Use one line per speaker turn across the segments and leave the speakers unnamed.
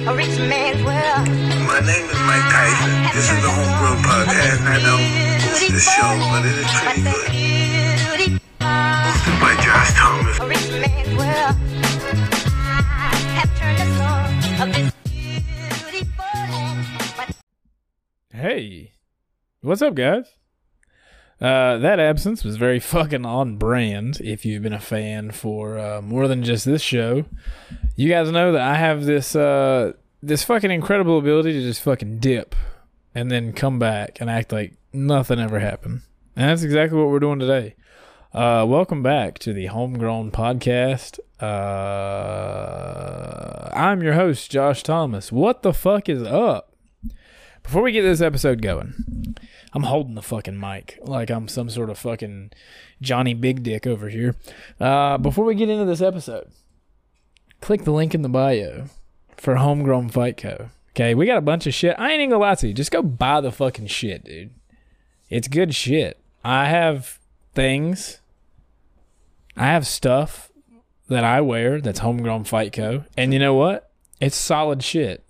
A rich man's world.
My name is Mike Tyson. This is the Homegrown Podcast. I don't host the show, but it is pretty good. Hosted by Josh Thomas.
A rich man's world. Have turned the soul of this beautiful land.
Hey, what's up, guys? That absence was very fucking on brand. If you've been a fan for more than just this show, you guys know that I have this this fucking incredible ability to just fucking dip and then come back and act like nothing ever happened. And that's exactly what we're doing today. Welcome back to the Homegrown Podcast. I'm your host, Josh Thomas. What the fuck is up? Before we get this episode going, I'm holding the fucking mic like I'm some sort of fucking Johnny Big Dick over here. Before we get into this episode, click the link in the bio for Homegrown Fight Co. Okay, we got a bunch of shit. I ain't even gonna lie to you. Just go buy the fucking shit, dude. It's good shit. I have things. I have stuff that I wear that's Homegrown Fight Co. And you know what? It's solid shit.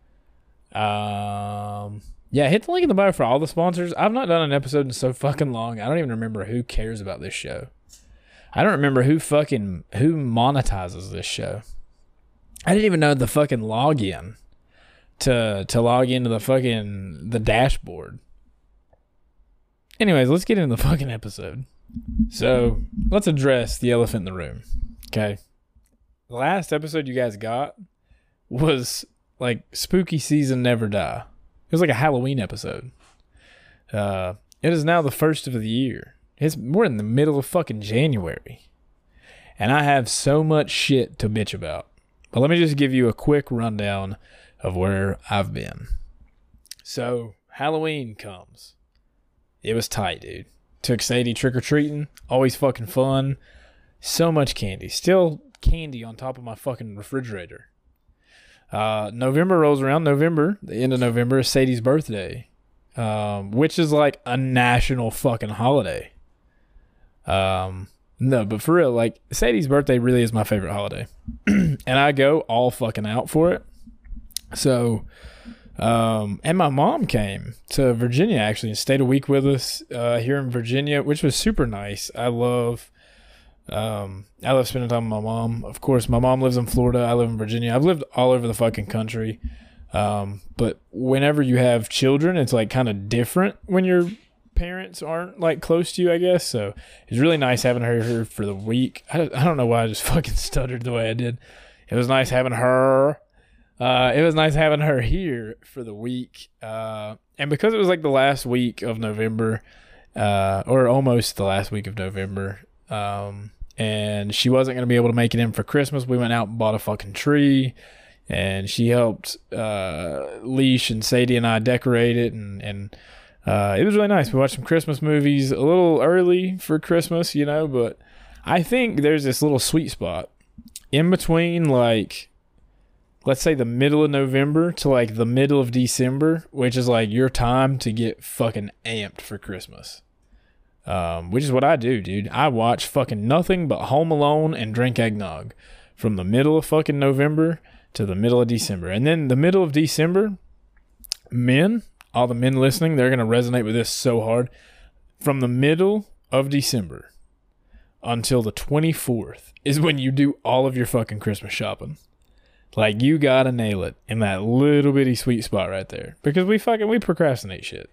Yeah, hit the link in the bio for all the sponsors. I've not done an episode in so fucking long. I don't even remember who cares about this show. I don't remember who monetizes this show. I didn't even know the fucking login to log into the dashboard. Anyways, let's get into the fucking episode. So, let's address the elephant in the room. Okay. The last episode you guys got was like Spooky Season Never Die. It was like a Halloween episode. It is now the first of the year. We're in the middle of fucking January. And I have so much shit to bitch about. But let me just give you a quick rundown of where I've been. So, Halloween comes. It was tight, dude. Took Sadie trick-or-treating. Always fucking fun. So much candy. Still candy on top of my fucking refrigerator. November rolls around. The end of November is Sadie's birthday, which is like a national fucking holiday. No, but for real, like Sadie's birthday really is my favorite holiday, and I go all fucking out for it. So, and my mom came to Virginia actually and stayed a week with us here in Virginia, which was super nice. I love spending time with my mom. Of course, my mom lives in Florida. I live in Virginia. I've lived all over the fucking country. But whenever you have children, it's like kind of different when your parents aren't like close to you, I guess. So it's really nice having her here for the week. I don't know why I just fucking stuttered the way I did. It was nice having her. It was nice having her here for the week. And because it was like the last week of November, or almost the last week of November, and she wasn't going to be able to make it in for Christmas, we went out and bought a fucking tree, and she helped Leash and Sadie and I decorate it, and it was really nice. We watched some Christmas movies a little early for Christmas, you know, but I think there's this little sweet spot in between, like, let's say the middle of November to like the middle of December, which is like your time to get fucking amped for Christmas. Which is what I do, dude. I watch fucking nothing but Home Alone and drink eggnog from the middle of fucking November to the middle of December. And then the middle of December, all the men listening, they're going to resonate with this so hard. From the middle of December until the 24th is when you do all of your fucking Christmas shopping. Like, you got to nail it in that little bitty sweet spot right there. Because we procrastinate shit.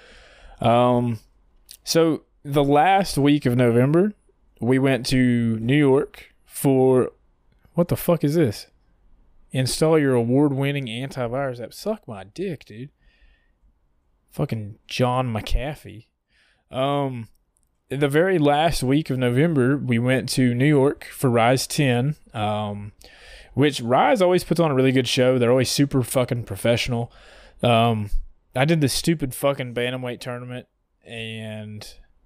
So the last week of November, we went to New York for, what the fuck is this? Install your award-winning antivirus app. Suck my dick, dude. Fucking John McAfee. The very last week of November, we went to New York for Rise 10, which Rise always puts on a really good show. They're always super fucking professional. I did this stupid fucking bantamweight tournament, and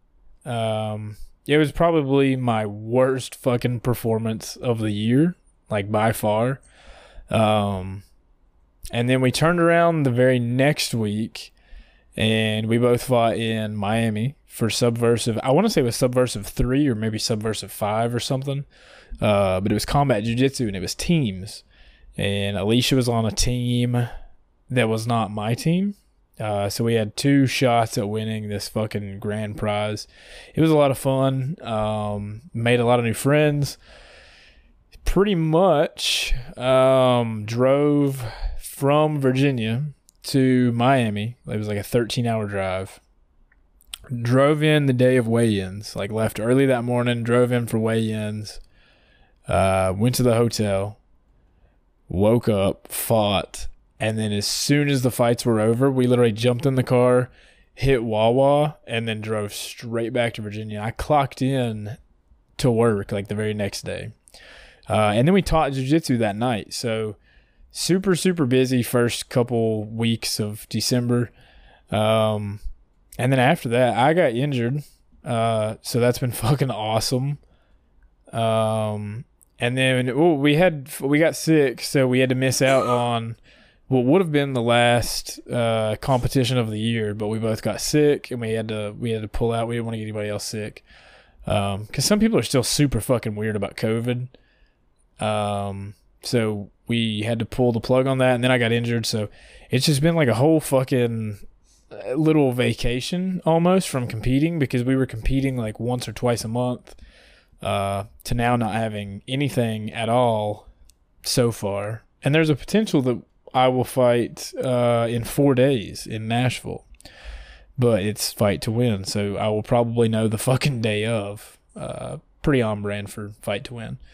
it was probably my worst fucking performance of the year, like by far. And then we turned around the very next week, and we both fought in Miami for Subversive. I want to say it was Subversive 3 or maybe Subversive 5 or something. But it was combat jiu-jitsu, and it was teams. and Alicia was on a team that was not my team. So we had 2 shots at winning this fucking grand prize. It was a lot of fun. Made a lot of new friends. Pretty much drove from Virginia to Miami. It was like a 13-hour drive. Drove in the day of weigh-ins. Like left early that morning, drove in for weigh-ins. Went to the hotel. Woke up, fought. And then as soon as the fights were over, we literally jumped in the car, hit Wawa, and then drove straight back to Virginia. I clocked in to work like the very next day. And then we taught jiu-jitsu that night. So super, super busy first couple weeks of December. And then after that, I got injured. So that's been fucking awesome. And then we got sick, so we had to miss out on what would have been the last competition of the year, but we both got sick and we had to pull out. We didn't want to get anybody else sick. Because some people are still super fucking weird about COVID. So we had to pull the plug on that, and then I got injured. So it's just been like a whole fucking little vacation almost from competing, because we were competing like once or twice a month, to now not having anything at all so far. And there's a potential that I will fight in 4 days in Nashville, but it's fight to win, so I will probably know the fucking day of. Pretty on brand for fight to win.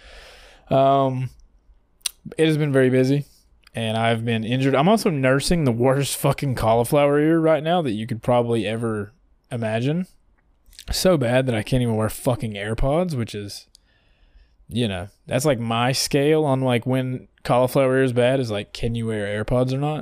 It has been very busy, and I've been injured. I'm also nursing the worst fucking cauliflower ear right now that you could probably ever imagine. So bad that I can't even wear fucking AirPods, which is, that's like my scale on like when cauliflower ear is bad, is like, can you wear AirPods or not,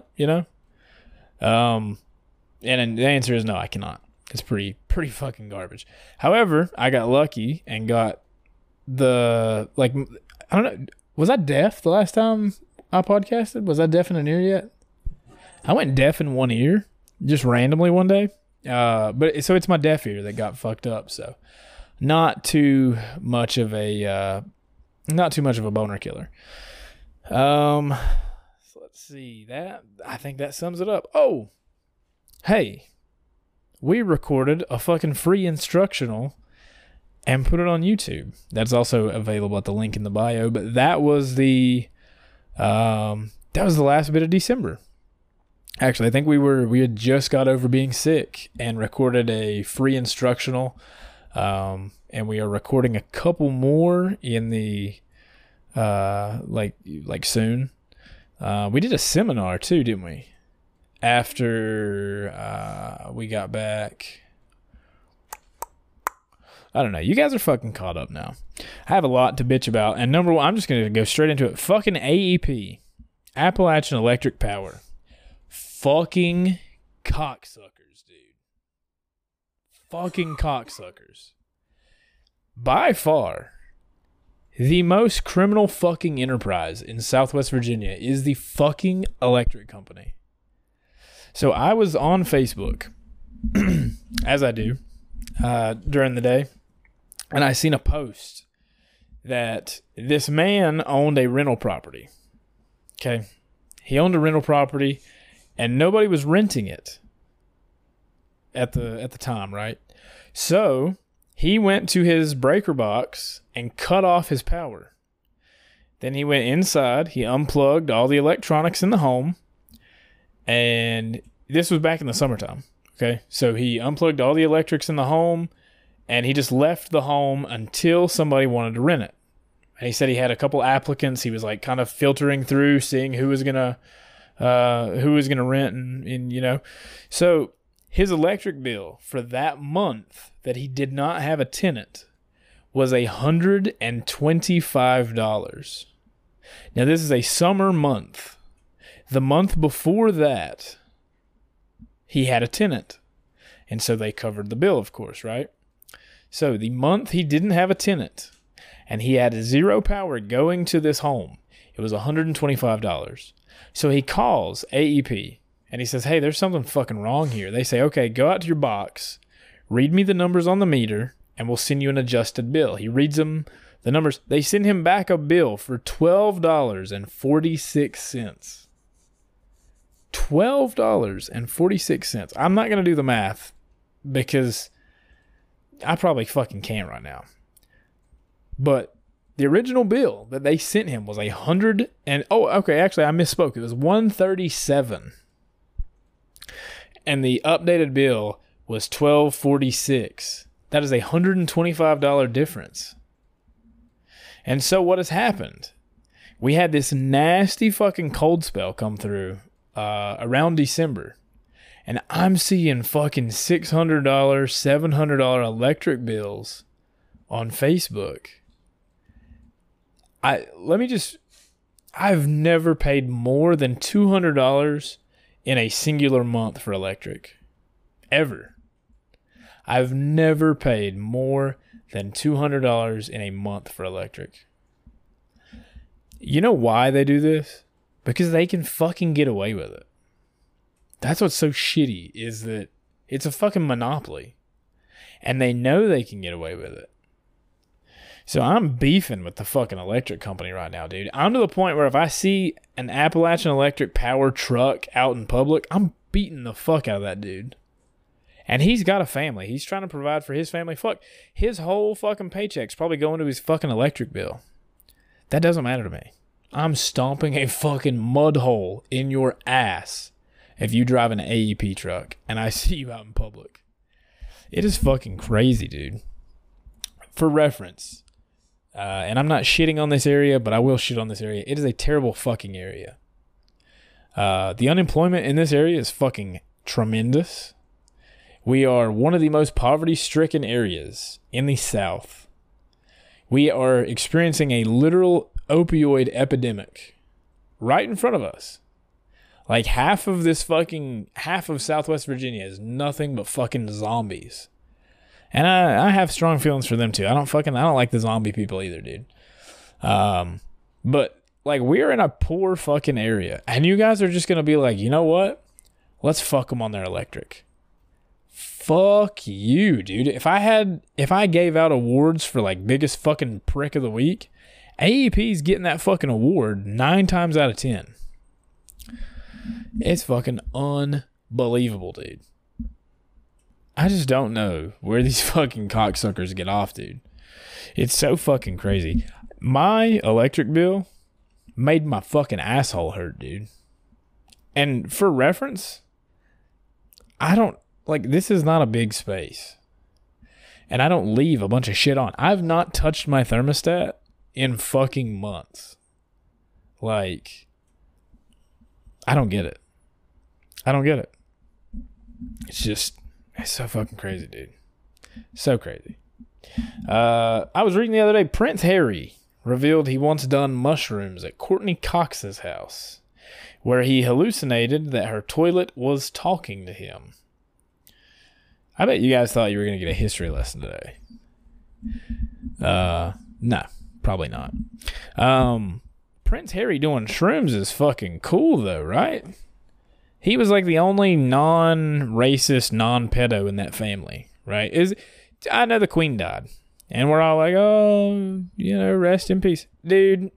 And the answer is no, I cannot. It's pretty fucking garbage. However, I got lucky and got I don't know, was I deaf the last time I podcasted? Was I deaf in an ear yet? I went deaf in one ear just randomly one day. But so it's my deaf ear that got fucked up. So not too much of a boner killer. So let's see that. I think that sums it up. Oh, hey, we recorded a fucking free instructional and put it on YouTube. That's also available at the link in the bio. But that was the last bit of December. Actually, I think we had just got over being sick and recorded a free instructional. And we are recording a couple more in the like soon. We did a seminar too, didn't we? After we got back. I don't know. You guys are fucking caught up now. I have a lot to bitch about. And number one, I'm just going to go straight into it. Fucking AEP. Appalachian Electric Power. Fucking cocksuckers, dude. Fucking cocksuckers. By far, the most criminal fucking enterprise in Southwest Virginia is the fucking electric company. So I was on Facebook, as I do, during the day, and I seen a post that this man owned a rental property. Okay. He owned a rental property and nobody was renting it at the time, right? So he went to his breaker box and cut off his power. Then he went inside, he unplugged all the electronics in the home, and this was back in the summertime. Okay. So he unplugged all the electrics in the home, and he just left the home until somebody wanted to rent it. And he said he had a couple applicants. He was like kind of filtering through, seeing who was gonna rent, and So his electric bill for that month that he did not have a tenant was $125. Now this is a summer month. The month before that, he had a tenant, and so they covered the bill, of course, right? So the month he didn't have a tenant and he had zero power going to this home, it was $125. So he calls AEP and he says, hey, there's something fucking wrong here. They say, okay, go out to your box, read me the numbers on the meter, and we'll send you an adjusted bill. He reads them The numbers, they send him back a bill for $12.46. $12.46. I'm not going to do the math because I probably fucking can't right now. But the original bill that they sent him was actually I misspoke. It was $137. And the updated bill was $12.46. That is a $125 difference. And so what has happened? We had this nasty fucking cold spell come through around December. And I'm seeing fucking $600, $700 electric bills on Facebook. I've never paid more than $200 in a singular month for electric. Ever. I've never paid more than $200 in a month for electric. You know why they do this? Because they can fucking get away with it. That's what's so shitty, is that it's a fucking monopoly. And they know they can get away with it. So I'm beefing with the fucking electric company right now, dude. I'm to the point where if I see an Appalachian Electric power truck out in public, I'm beating the fuck out of that dude. And he's got a family. He's trying to provide for his family. Fuck, his whole fucking paycheck's probably going to his fucking electric bill. That doesn't matter to me. I'm stomping a fucking mud hole in your ass if you drive an AEP truck and I see you out in public. It is fucking crazy, dude. For reference, and I'm not shitting on this area, but I will shit on this area. It is a terrible fucking area. The unemployment in this area is fucking tremendous. We are one of the most poverty-stricken areas in the South. We are experiencing a literal opioid epidemic right in front of us. Like half of Southwest Virginia is nothing but fucking zombies. And I have strong feelings for them too. I don't like the zombie people either, dude. But like we're in a poor fucking area and you guys are just going to be like, you know what? Let's fuck them on their electric. Fuck you, dude. If I gave out awards for like biggest fucking prick of the week, AEP's getting that fucking award 9 times out of 10. It's fucking unbelievable, dude. I just don't know where these fucking cocksuckers get off, dude. It's so fucking crazy. My electric bill made my fucking asshole hurt, dude. And for reference, this is not a big space. And I don't leave a bunch of shit on. I've not touched my thermostat in fucking months. Like, I don't get it. It's so fucking crazy, dude. So crazy. I was reading the other day, Prince Harry revealed he once done mushrooms at Courtney Cox's house, where he hallucinated that her toilet was talking to him. I bet you guys thought you were going to get a history lesson today. No, probably not. Prince Harry doing shrooms is fucking cool though, right? He was like the only non-racist, non-pedo in that family, right? I know the Queen died. And we're all like, oh, rest in peace. Dude.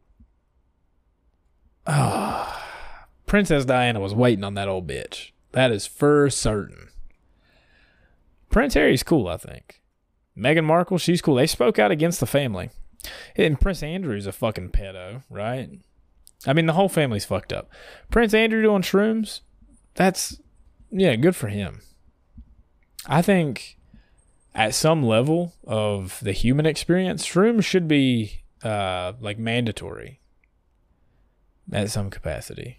Oh, Princess Diana was waiting on that old bitch. That is for certain. Prince Harry's cool, I think. Meghan Markle, she's cool. They spoke out against the family. And Prince Andrew's a fucking pedo, right? I mean, the whole family's fucked up. Prince Andrew doing shrooms, good for him. I think at some level of the human experience, shrooms should be mandatory at some capacity.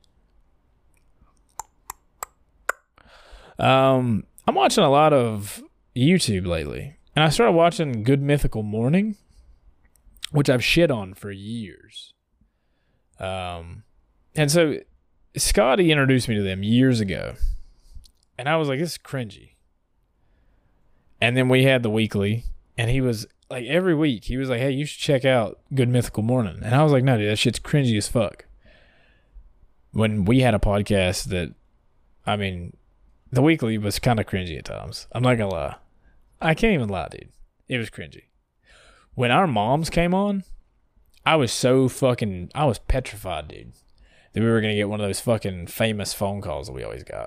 I'm watching a lot of YouTube lately, and I started watching Good Mythical Morning, which I've shit on for years. And so Scotty introduced me to them years ago, and I was like, this is cringy. And then we had the weekly, and he was like, every week, he was like, hey, you should check out Good Mythical Morning. And I was like, no, dude, that shit's cringy as fuck. When we had a podcast that, the weekly was kind of cringy at times. I'm not gonna lie. I can't even lie, dude. It was cringy. when our moms came on, I was petrified, dude, that we were going to get one of those fucking famous phone calls that we always got.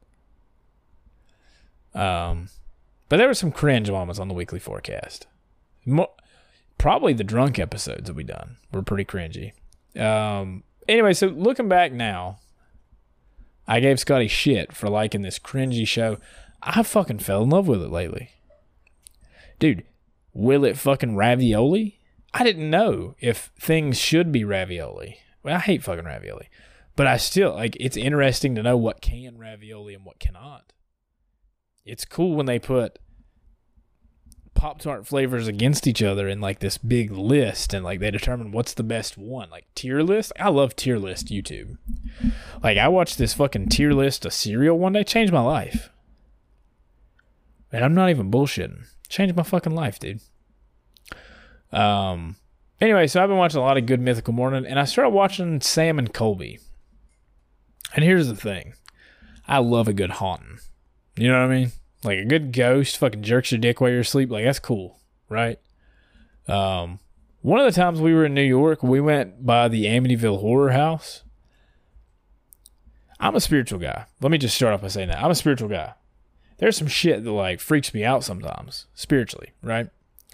But there were some cringe moments on the weekly forecast. Probably the drunk episodes that we done were pretty cringy. Anyway, so looking back now, I gave Scotty shit for liking this cringy show. I fucking fell in love with it lately. Dude, will it fucking ravioli? I didn't know if things should be ravioli. Well, I hate fucking ravioli. But I still, like, it's interesting to know what can ravioli and what cannot. It's cool when they put Pop-Tart flavors against each other in, like, this big list, and, like, they determine what's the best one. Like, tier list? I love tier list YouTube. Like, I watched this fucking tier list of cereal one day. Changed my life. And I'm not even bullshitting. Changed my fucking life, dude. Anyway, so I've been watching a lot of Good Mythical Morning, and I started watching Sam and Colby. And here's the thing. I love a good haunting. You know what I mean? Like, a good ghost fucking jerks your dick while you're asleep. Like, that's cool, right? One of the times we were in New York, we went by the Amityville Horror House. I'm a spiritual guy. Let me just start off by saying that. I'm a spiritual guy. There's some shit that, like, freaks me out sometimes, spiritually, right?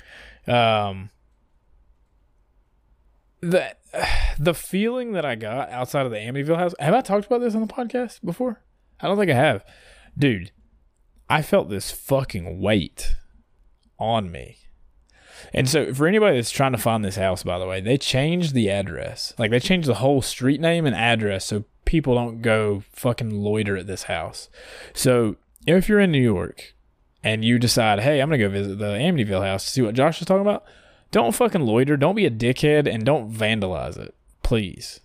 The feeling that I got outside of the Amityville house, have I talked about this on the podcast before? I don't think I have. Dude, I felt this fucking weight on me. And so for anybody that's trying to find this house, by the way, they changed the address. Like, they changed the whole street name and address so people don't go fucking loiter at this house. So if you're in New York and you decide, hey, I'm going to go visit the Amityville house to see what Josh is talking about, don't fucking loiter. Don't be a dickhead, and don't vandalize it, please.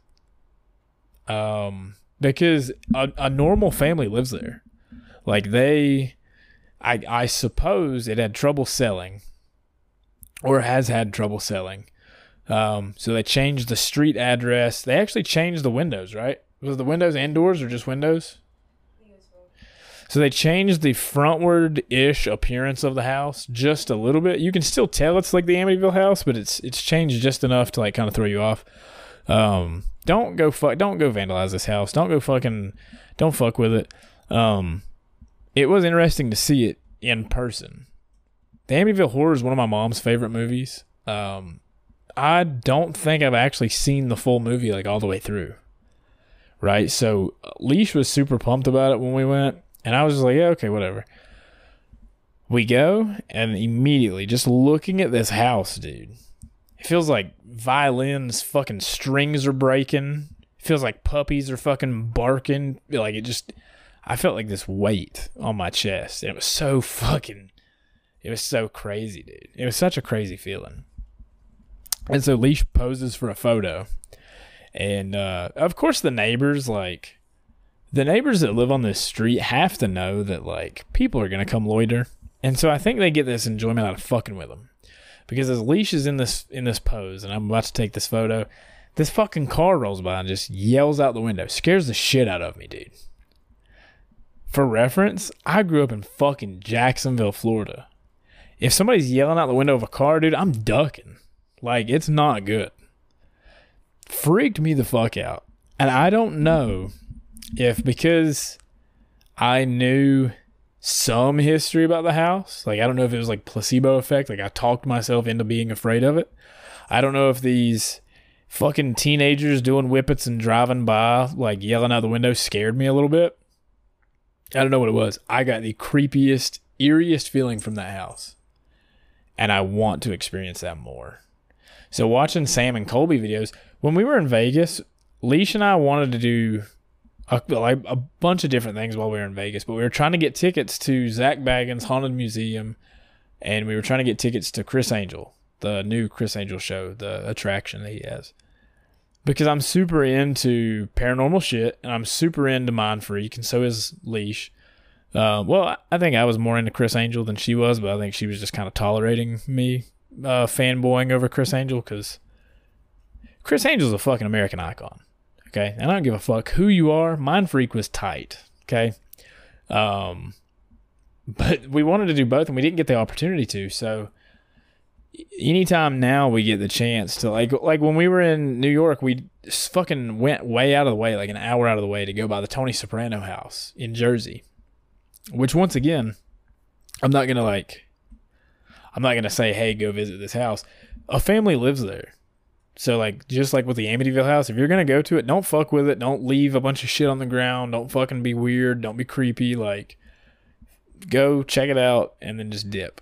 Because a normal family lives there. Like, I suppose it had trouble selling, or has had trouble selling. So they changed the street address. They actually changed the windows, right? Was the windows and doors or just windows? So they changed the frontward-ish appearance of the house just a little bit. You can still tell it's like the Amityville house, but it's changed just enough to, like, kind of throw you off. Don't go vandalize this house. Don't fuck with it. It was interesting to see it in person. The Amityville Horror is one of my mom's favorite movies. I don't think I've actually seen the full movie, like, all the way through. Right? So Leash was super pumped about it when we went. And I was just like, yeah, okay, whatever. We go, and immediately, just looking at this house, dude, it feels like violins, fucking strings are breaking. It feels like puppies are fucking barking. Like, I felt like this weight on my chest. And it was so crazy, dude. It was such a crazy feeling. And so Leash poses for a photo. And, of course, the neighbors that live on this street have to know that, like, people are going to come loiter. And so I think they get this enjoyment out of fucking with them. Because as Leash is in this pose, and I'm about to take this photo, this fucking car rolls by and just yells out the window. Scares the shit out of me, dude. For reference, I grew up in fucking Jacksonville, Florida. If somebody's yelling out the window of a car, dude, I'm ducking. Like, it's not good. Freaked me the fuck out. And I don't know if because I knew some history about the house, like, I don't know if it was like placebo effect, like I talked myself into being afraid of it. I don't know if these fucking teenagers doing whippets and driving by, like, yelling out the window scared me a little bit. I don't know what it was. I got the creepiest, eeriest feeling from that house. And I want to experience that more. So watching Sam and Colby videos, when we were in Vegas, Leash and I wanted to do a bunch of different things while we were in Vegas, but we were trying to get tickets to Zach Baggins' Haunted Museum, and we were trying to get tickets to Chris Angel, the new Chris Angel show, the attraction that he has. Because I'm super into paranormal shit, and I'm super into Mind Freak, and so is Leash. Well, I think I was more into Chris Angel than she was, but I think she was just kind of tolerating me fanboying over Chris Angel, because Chris Angel's a fucking American icon. Okay, and I don't give a fuck who you are. Mind Freak was tight. Okay, but we wanted to do both, and we didn't get the opportunity to. So anytime now we get the chance to like when we were in New York, we fucking went way out of the way, like an hour out of the way to go by the Tony Soprano house in Jersey, which once again, I'm not going to say, hey, go visit this house. A family lives there. So like, just like with the Amityville house, if you're going to go to it, don't fuck with it. Don't leave a bunch of shit on the ground. Don't fucking be weird. Don't be creepy. Like, go check it out and then just dip.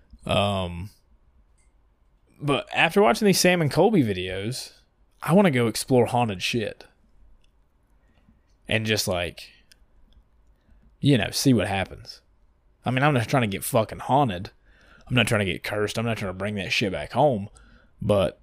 But after watching these Sam and Colby videos, I want to go explore haunted shit. And just like, see what happens. I mean, I'm not trying to get fucking haunted. I'm not trying to get cursed. I'm not trying to bring that shit back home. But,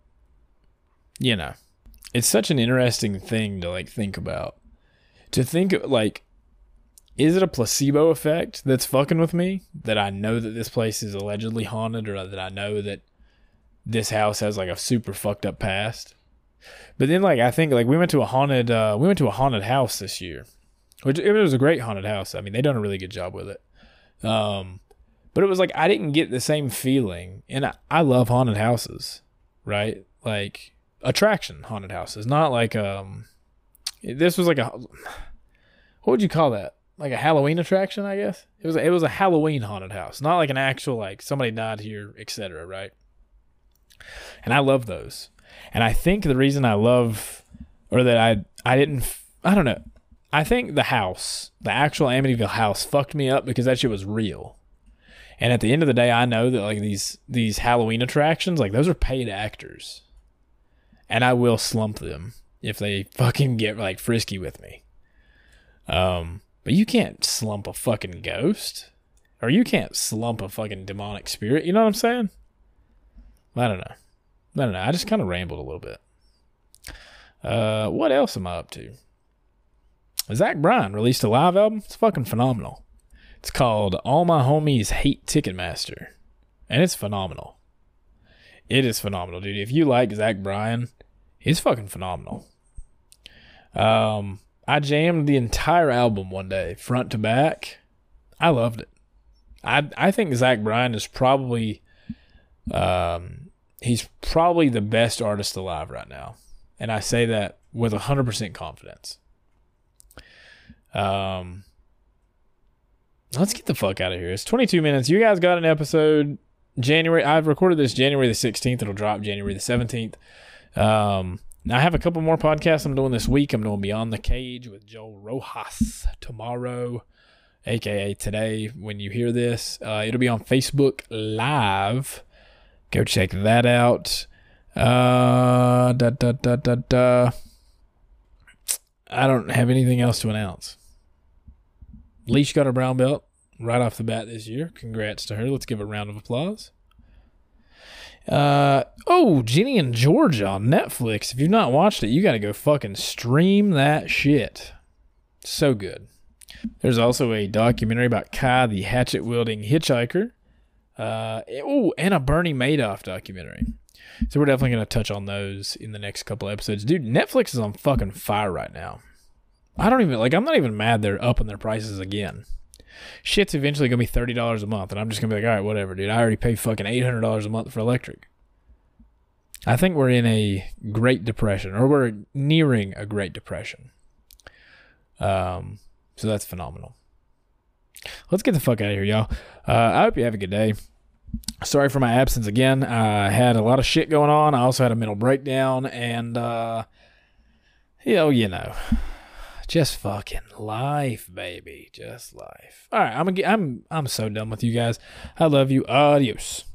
it's such an interesting thing to like think about. To think like, is it a placebo effect that's fucking with me? That I know that this place is allegedly haunted, or that I know that this house has like a super fucked up past? But then like, I think like we went to a haunted house this year, which it was a great haunted house. I mean, they done a really good job with it. But it was like, I didn't get the same feeling, and I love haunted houses, right? Like attraction haunted houses, not like, this was like what would you call that? Like a Halloween attraction, I guess. It was a Halloween haunted house, not like an actual like somebody died here, etc. Right? And I love those. And I think the reason I love, or that I don't know. I think the house, the actual Amityville house, fucked me up because that shit was real. And at the end of the day, I know that like these Halloween attractions, like those are paid actors, and I will slump them if they fucking get like frisky with me. But you can't slump a fucking ghost, or you can't slump a fucking demonic spirit. You know what I'm saying? I don't know. I just kind of rambled a little bit. What else am I up to? Zach Bryan released a live album. It's fucking phenomenal. It's called All My Homies Hate Ticketmaster. And it's phenomenal. It is phenomenal, dude. If you like Zach Bryan, it's fucking phenomenal. I jammed the entire album one day, front to back. I loved it. I think Zach Bryan is probably... he's probably the best artist alive right now. And I say that with 100% confidence. Let's get the fuck out of here. It's 22 minutes. You guys got an episode I've recorded this January the 16th. It'll drop January the 17th. I have a couple more podcasts I'm doing this week. I'm doing Beyond the Cage with Joel Rojas tomorrow, aka today when you hear this. It'll be on Facebook Live. Go check that out. I don't have anything else to announce. Leash got a brown belt right off the bat this year. Congrats to her. Let's give a round of applause. Ginny and Georgia on Netflix. If you've not watched it, you got to go fucking stream that shit. So good. There's also a documentary about Kai, the hatchet-wielding hitchhiker. And a Bernie Madoff documentary. So we're definitely going to touch on those in the next couple episodes. Dude, Netflix is on fucking fire right now. I'm not even mad they're upping their prices again. Shit's eventually going to be $30 a month, and I'm just going to be like, all right, whatever, dude. I already pay fucking $800 a month for electric. I think we're in a Great Depression, or we're nearing a Great Depression. So that's phenomenal. Let's get the fuck out of here, y'all. I hope you have a good day. Sorry for my absence again. I had a lot of shit going on. I also had a mental breakdown, and just fucking life, baby. Just life. All right, I'm so done with you guys. I love you. Adios.